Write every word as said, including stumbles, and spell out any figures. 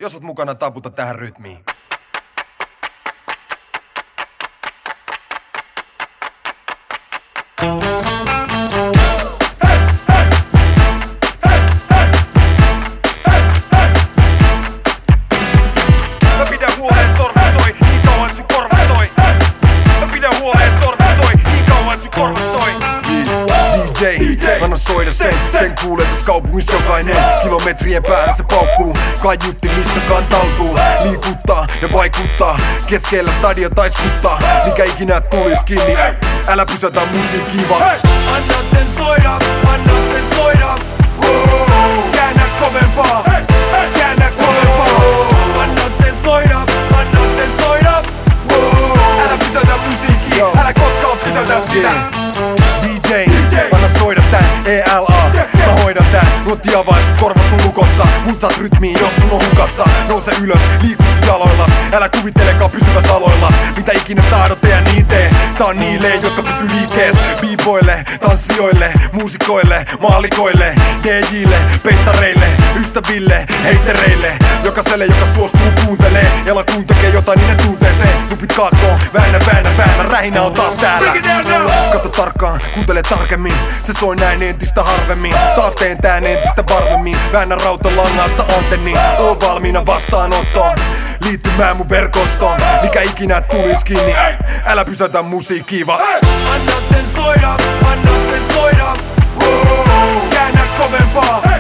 Jos oot mukana, taputa tähän rytmiin. Mä pidän huoleen, torvet soi, niin kauan et sun korvat soi. Mä pidän huoleen, torvet soi, niin kauan et sun korvat soi. D J, anna soida sen, sen kuulee tässä kaupungissa jokainen. Kilometrien päähän se paukkuu, kaiutti mistä kantautuu. Liikuttaa ja vaikuttaa, keskellä stadio taiskuttaa. Mikä ikinä tulis kiinni, älä pysäytä musiikkiin vaan. Anna sen soida, anna sen soida. Käännä kovempaa, käännä kovempaa. Anna sen soida, anna sen soida. Älä pysäytä musiikkiin, älä koskaan pysäytä sitä. D J, anna soida tän E L A. Mä hoidan tän, nuotti avaa sun korva sun lukossa. Mut saat rytmiin, jos sun on hukassa. Nouse ylös, liiku sun jaloillas. Älä kuvittelekaan pysyväs aloillas. Mitä ikinä tahdot tee niin tee. Tää on niille, jotka pysyy liikkees. B-boille, tanssijoille, muusikoille, maalikoille, D Jille, peittareille, ystäville, heittereille. Jokaiselle, joka suostuu kuuntelee. Ja lakuun tekee jotain niiden tunteeseen. Nupit kaakkoon, väännä, väännä, väännä. Rähinä on taas täällä. Kato tarkkaan, kuuntele tarkemmin. Se soi näin entistä harvemmin. Taas teen tän entistä varmemmin. Väännä rautalangasta antenniin. Oon valmiina vastaanottoon. Liittymään mun verkostoon. Mikä ikinä tulis kiinni. Älä pysäytä musiikkiin vaan. Anna sen soida, anna sen soida. Käännä kovempaa,